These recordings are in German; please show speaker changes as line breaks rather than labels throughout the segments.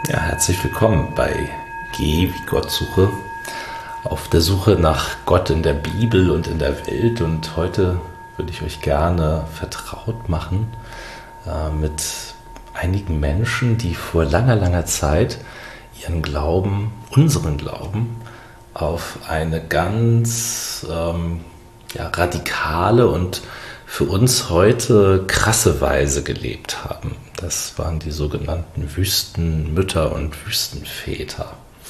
Ja, herzlich willkommen bei Geh wie Gott suche, auf der Suche nach Gott in der Bibel und in der Welt. Und heute würde ich euch gerne vertraut machen mit einigen Menschen, die vor langer, langer Zeit ihren Glauben, unseren Glauben, auf eine ganz radikale und für uns heute krasse Weise gelebt haben. Das waren die sogenannten Wüstenmütter und Wüstenväter.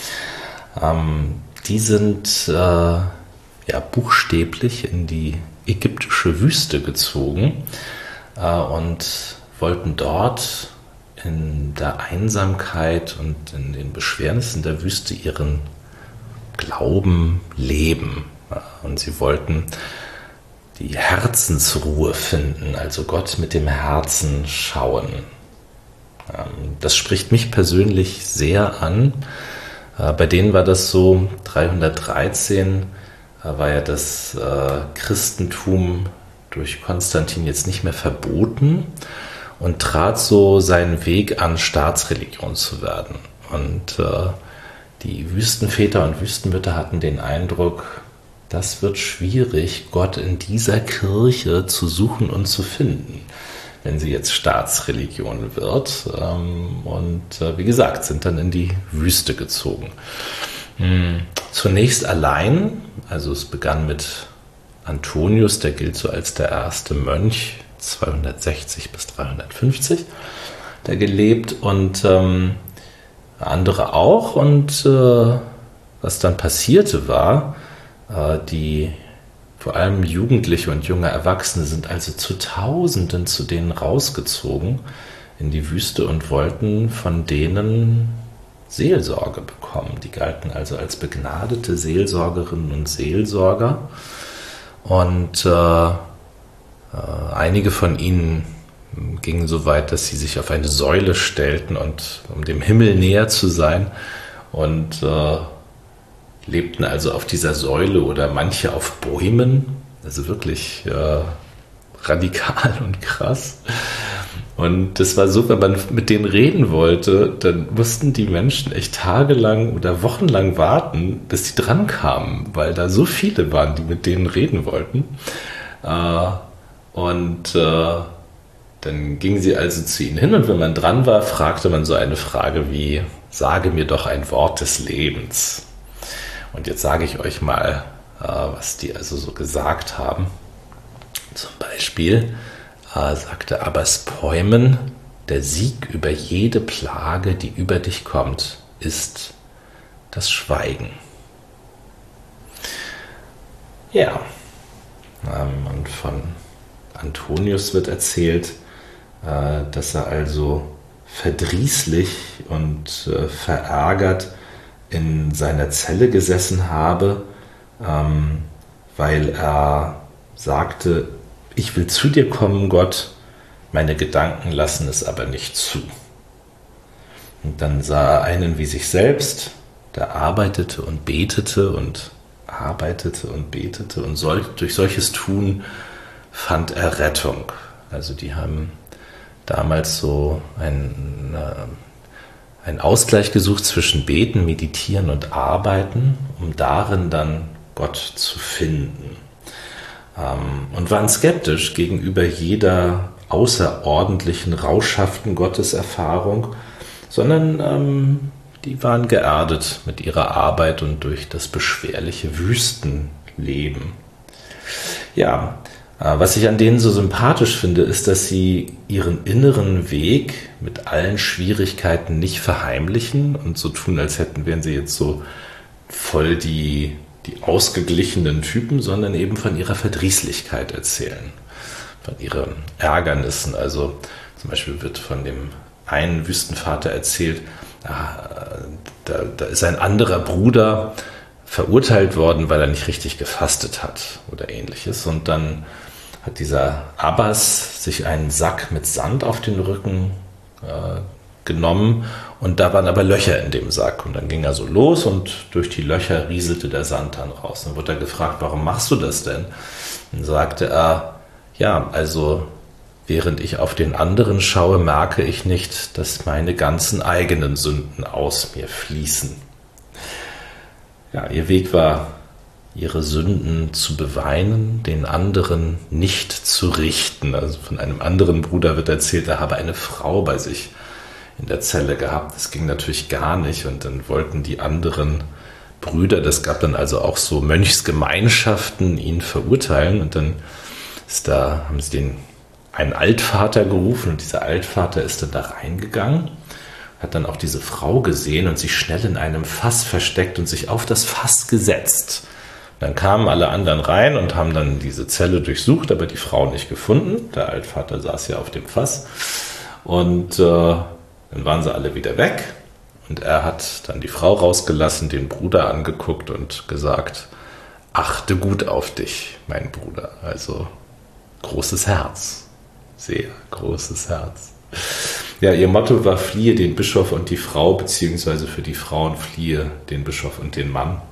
Die sind buchstäblich in die ägyptische Wüste gezogen und wollten dort in der Einsamkeit und in den Beschwernissen der Wüste ihren Glauben leben. Und sie wollten die Herzensruhe finden, also Gott mit dem Herzen schauen. Das spricht mich persönlich sehr an. Bei denen war das so, 313 war ja das Christentum durch Konstantin jetzt nicht mehr verboten und trat so seinen Weg an, Staatsreligion zu werden. Und die Wüstenväter und Wüstenmütter hatten den Eindruck, das wird schwierig, Gott in dieser Kirche zu suchen und zu finden, wenn sie jetzt Staatsreligion wird. Und wie gesagt, sind dann in die Wüste gezogen. Zunächst allein, also es begann mit Antonius, der gilt so als der erste Mönch, 260 bis 350, der gelebt und andere auch. Und was dann passierte war, die vor allem Jugendliche und junge Erwachsene sind also zu Tausenden zu denen rausgezogen in die Wüste und wollten von denen Seelsorge bekommen. Die galten also als begnadete Seelsorgerinnen und Seelsorger. Und einige von ihnen gingen so weit, dass sie sich auf eine Säule stellten, und um dem Himmel näher zu sein, und lebten also auf dieser Säule oder manche auf Bäumen, also wirklich radikal und krass. Und das war so, wenn man mit denen reden wollte, dann mussten die Menschen echt tagelang oder wochenlang warten, bis sie dran kamen, weil da so viele waren, die mit denen reden wollten. Dann gingen sie also zu ihnen hin, und wenn man dran war, fragte man so eine Frage wie: Sage mir doch ein Wort des Lebens. Und jetzt sage ich euch mal, was die also so gesagt haben. Zum Beispiel sagte Abbas Poemen: Der Sieg über jede Plage, die über dich kommt, ist das Schweigen. Ja, und von Antonius wird erzählt, dass er also verdrießlich und verärgert in seiner Zelle gesessen habe, weil er sagte: Ich will zu dir kommen, Gott, meine Gedanken lassen es aber nicht zu. Und dann sah er einen wie sich selbst, der arbeitete und betete und durch solches Tun fand er Rettung. Also die haben damals so einen Ausgleich gesucht zwischen Beten, Meditieren und Arbeiten, um darin dann Gott zu finden. Und waren skeptisch gegenüber jeder außerordentlichen, rauschhaften Gotteserfahrung, sondern die waren geerdet mit ihrer Arbeit und durch das beschwerliche Wüstenleben. Ja, was ich an denen so sympathisch finde, ist, dass sie ihren inneren Weg mit allen Schwierigkeiten nicht verheimlichen und so tun, als wären sie jetzt so voll die ausgeglichenen Typen, sondern eben von ihrer Verdrießlichkeit erzählen, von ihren Ärgernissen. Also zum Beispiel wird von dem einen Wüstenvater erzählt, da ist ein anderer Bruder verurteilt worden, weil er nicht richtig gefastet hat oder ähnliches. Und dann hat dieser Abbas sich einen Sack mit Sand auf den Rücken genommen, und da waren aber Löcher in dem Sack. Und dann ging er so los, und durch die Löcher rieselte der Sand dann raus. Dann wurde er gefragt: Warum machst du das denn? Dann sagte er: Ja, also während ich auf den anderen schaue, merke ich nicht, dass meine ganzen eigenen Sünden aus mir fließen. Ja, ihr Weg war, ihre Sünden zu beweinen, den anderen nicht zu richten. Also von einem anderen Bruder wird erzählt, er habe eine Frau bei sich in der Zelle gehabt. Das ging natürlich gar nicht und dann wollten die anderen Brüder, das gab dann also auch so Mönchsgemeinschaften, ihn verurteilen und dann haben sie einen Altvater gerufen und dieser Altvater ist dann da reingegangen, hat dann auch diese Frau gesehen und sich schnell in einem Fass versteckt und sich auf das Fass gesetzt. Dann kamen alle anderen rein und haben dann diese Zelle durchsucht, aber die Frau nicht gefunden. Der Altvater saß ja auf dem Fass und dann waren sie alle wieder weg. Und er hat dann die Frau rausgelassen, den Bruder angeguckt und gesagt, achte gut auf dich, mein Bruder. Also großes Herz, sehr großes Herz. Ja, ihr Motto war, fliehe den Bischof und die Frau, beziehungsweise für die Frauen fliehe den Bischof und den Mann.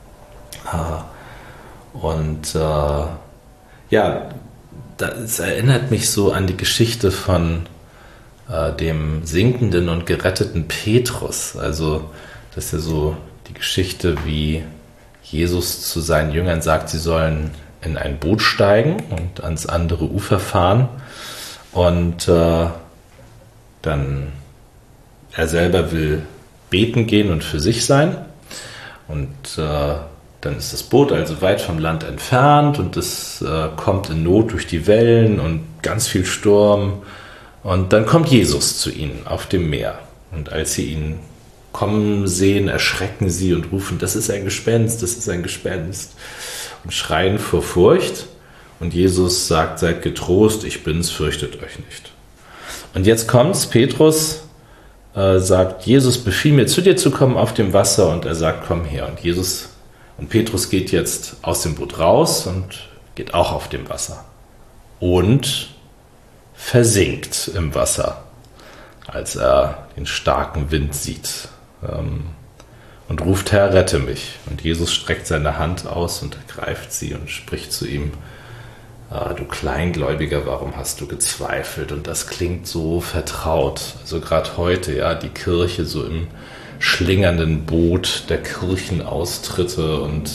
Und ja, das erinnert mich so an die Geschichte von dem sinkenden und geretteten Petrus. Also das ist ja so die Geschichte, wie Jesus zu seinen Jüngern sagt, sie sollen in ein Boot steigen und ans andere Ufer fahren. Und dann er selber will beten gehen und für sich sein. Und dann ist das Boot also weit vom Land entfernt und es kommt in Not durch die Wellen und ganz viel Sturm. Und dann kommt Jesus zu ihnen auf dem Meer. Und als sie ihn kommen sehen, erschrecken sie und rufen, das ist ein Gespenst, das ist ein Gespenst. Und schreien vor Furcht. Und Jesus sagt, seid getrost, ich bin's, fürchtet euch nicht. Und jetzt kommt's, Petrus sagt, Jesus befiehl mir, zu dir zu kommen auf dem Wasser. Und er sagt, komm her. Und Petrus geht jetzt aus dem Boot raus und geht auch auf dem Wasser. Und versinkt im Wasser, als er den starken Wind sieht. Und ruft, Herr, rette mich. Und Jesus streckt seine Hand aus und ergreift sie und spricht zu ihm, du Kleingläubiger, warum hast du gezweifelt? Und das klingt so vertraut. Also gerade heute, ja, die Kirche so im schlingernden Boot der Kirchenaustritte und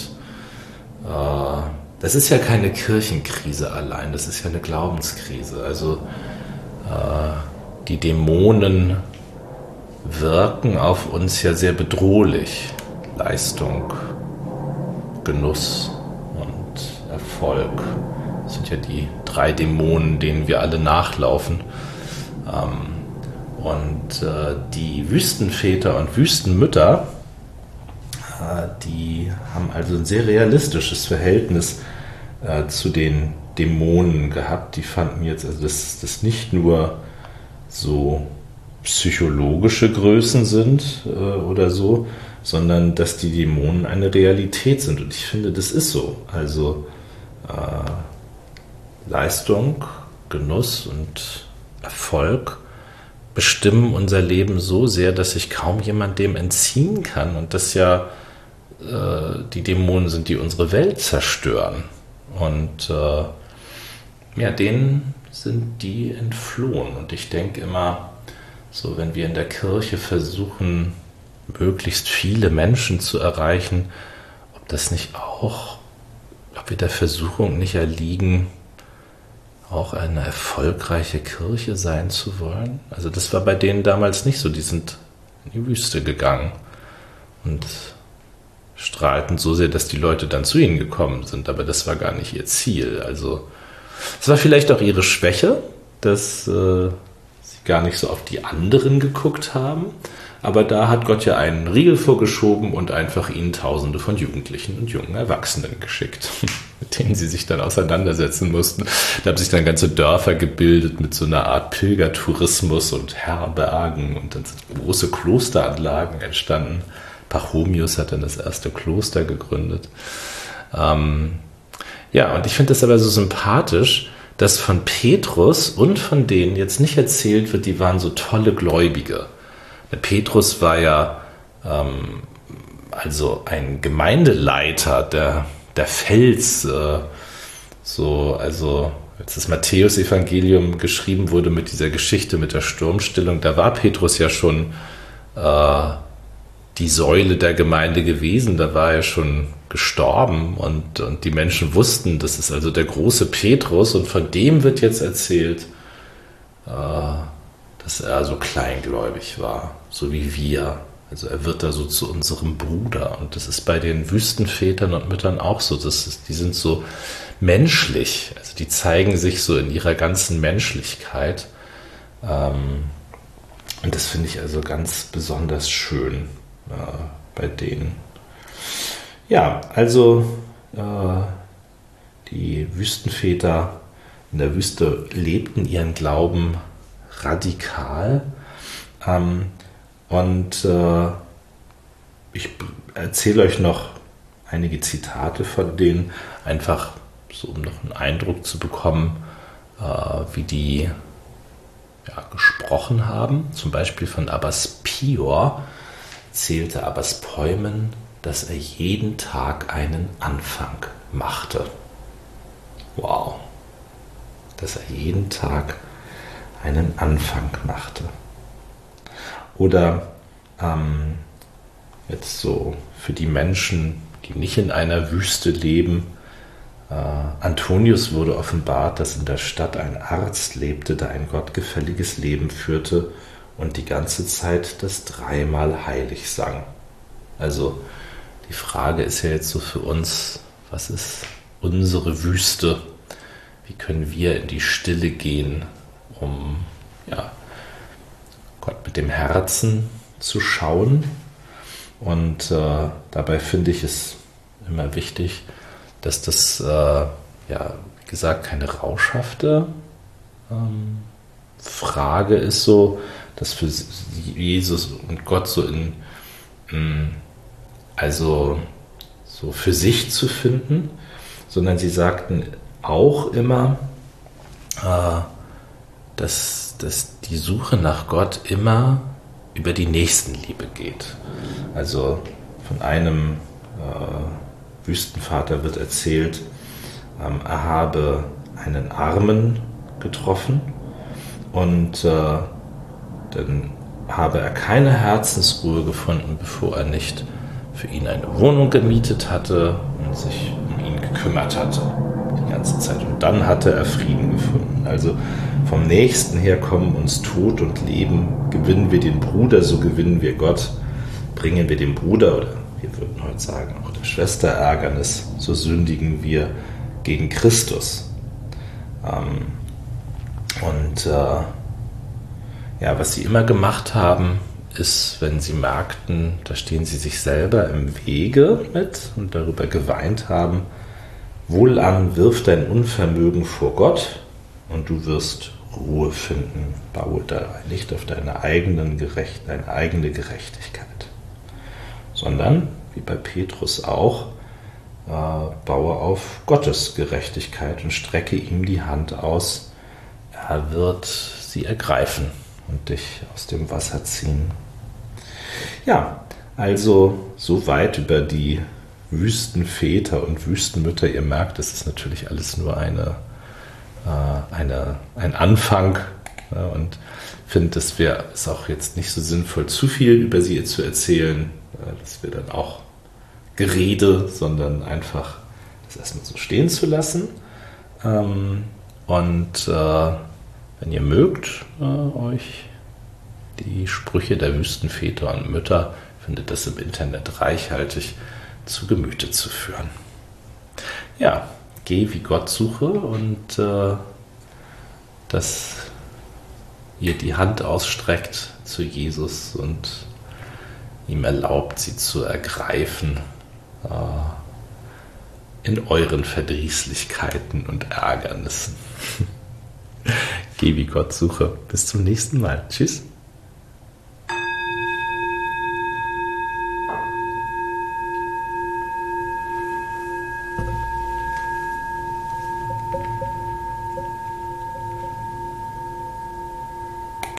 das ist ja keine Kirchenkrise allein, das ist ja eine Glaubenskrise. Also die Dämonen wirken auf uns ja sehr bedrohlich. Leistung, Genuss und Erfolg. Das sind ja die 3 Dämonen, denen wir alle nachlaufen. Und die Wüstenväter und Wüstenmütter, die haben also ein sehr realistisches Verhältnis zu den Dämonen gehabt. Die fanden jetzt, also dass das nicht nur so psychologische Größen sind oder so, sondern dass die Dämonen eine Realität sind. Und ich finde, das ist so. Also Leistung, Genuss und Erfolg bestimmen unser Leben so sehr, dass sich kaum jemand dem entziehen kann. Und das ja die Dämonen sind, die unsere Welt zerstören. Und ja, denen sind die entflohen. Und ich denke immer, so wenn wir in der Kirche versuchen, möglichst viele Menschen zu erreichen, ob wir der Versuchung nicht erliegen, auch eine erfolgreiche Kirche sein zu wollen. Also das war bei denen damals nicht so. Die sind in die Wüste gegangen und strahlten so sehr, dass die Leute dann zu ihnen gekommen sind. Aber das war gar nicht ihr Ziel. Also es war vielleicht auch ihre Schwäche, dass sie gar nicht so auf die anderen geguckt haben. Aber da hat Gott ja einen Riegel vorgeschoben und einfach ihnen Tausende von Jugendlichen und jungen Erwachsenen geschickt, mit denen sie sich dann auseinandersetzen mussten. Da haben sich dann ganze Dörfer gebildet mit so einer Art Pilgertourismus und Herbergen und dann sind große Klosteranlagen entstanden. Pachomius hat dann das erste Kloster gegründet. Ja, und ich finde das aber so sympathisch, dass von Petrus und von denen jetzt nicht erzählt wird, die waren so tolle Gläubige. Der Petrus war ja also ein Gemeindeleiter, der Fels, also als das Matthäus-Evangelium geschrieben wurde mit dieser Geschichte mit der Sturmstillung, da war Petrus ja schon die Säule der Gemeinde gewesen, da war er schon gestorben und die Menschen wussten, das ist also der große Petrus und von dem wird jetzt erzählt, dass er so kleingläubig war, so wie wir. Also er wird da so zu unserem Bruder und das ist bei den Wüstenvätern und Müttern auch so, die sind so menschlich, also die zeigen sich so in ihrer ganzen Menschlichkeit und das finde ich also ganz besonders schön bei denen. Ja, also die Wüstenväter in der Wüste lebten ihren Glauben radikal und ich erzähle euch noch einige Zitate von denen, einfach so um noch einen Eindruck zu bekommen, wie die gesprochen haben. Zum Beispiel von Abbas Pior erzählte Abbas Peumen, dass er jeden Tag einen Anfang machte. Wow, dass er jeden Tag einen Anfang machte. Oder jetzt so für die Menschen, die nicht in einer Wüste leben, Antonius wurde offenbart, dass in der Stadt ein Arzt lebte, der ein gottgefälliges Leben führte und die ganze Zeit das dreimal heilig sang. Also die Frage ist ja jetzt so für uns, was ist unsere Wüste? Wie können wir in die Stille gehen, um Gott mit dem Herzen zu schauen? Und dabei finde ich es immer wichtig, dass das, wie gesagt, keine rauschhafte Frage ist, so, dass für Jesus und Gott so so für sich zu finden, sondern sie sagten auch immer, dass die Suche nach Gott immer über die Nächstenliebe geht. Also von einem Wüstenvater wird erzählt, er habe einen Armen getroffen und dann habe er keine Herzensruhe gefunden, bevor er nicht für ihn eine Wohnung gemietet hatte und sich um ihn gekümmert hatte die ganze Zeit. Und dann hatte er Frieden gefunden. Also vom Nächsten her kommen uns Tod und Leben, gewinnen wir den Bruder, so gewinnen wir Gott, bringen wir dem Bruder, oder wir würden heute sagen auch der Schwester Ärgernis, so sündigen wir gegen Christus. Was sie immer gemacht haben, ist, wenn sie merkten, da stehen sie sich selber im Wege mit und darüber geweint haben, wohlan, wirf dein Unvermögen vor Gott und du wirst Ruhe finden. Baue da nicht auf deine eigene Gerechtigkeit, sondern, wie bei Petrus auch, baue auf Gottes Gerechtigkeit und strecke ihm die Hand aus. Er wird sie ergreifen und dich aus dem Wasser ziehen. Ja, also soweit über die Wüstenväter und Wüstenmütter. Ihr merkt, das ist natürlich alles nur ein Anfang, und finde, es wäre auch jetzt nicht so sinnvoll, zu viel über sie zu erzählen. Das wäre dann auch Gerede, sondern einfach das erstmal so stehen zu lassen. Wenn ihr mögt, euch die Sprüche der Wüstenväter und Mütter, findet das im Internet reichhaltig zu Gemüte zu führen. Ja, geh wie Gott suche und dass ihr die Hand ausstreckt zu Jesus und ihm erlaubt, sie zu ergreifen in euren Verdrießlichkeiten und Ärgernissen. Geh wie Gott suche. Bis zum nächsten Mal. Tschüss.